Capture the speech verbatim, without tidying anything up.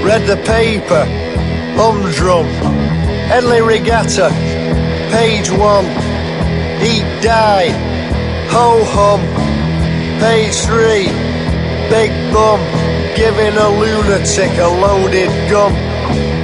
Read the paper, humdrum. Henley Regatta, page one. He died, ho-hum. Page three, big bum, giving a lunatic a loaded gun.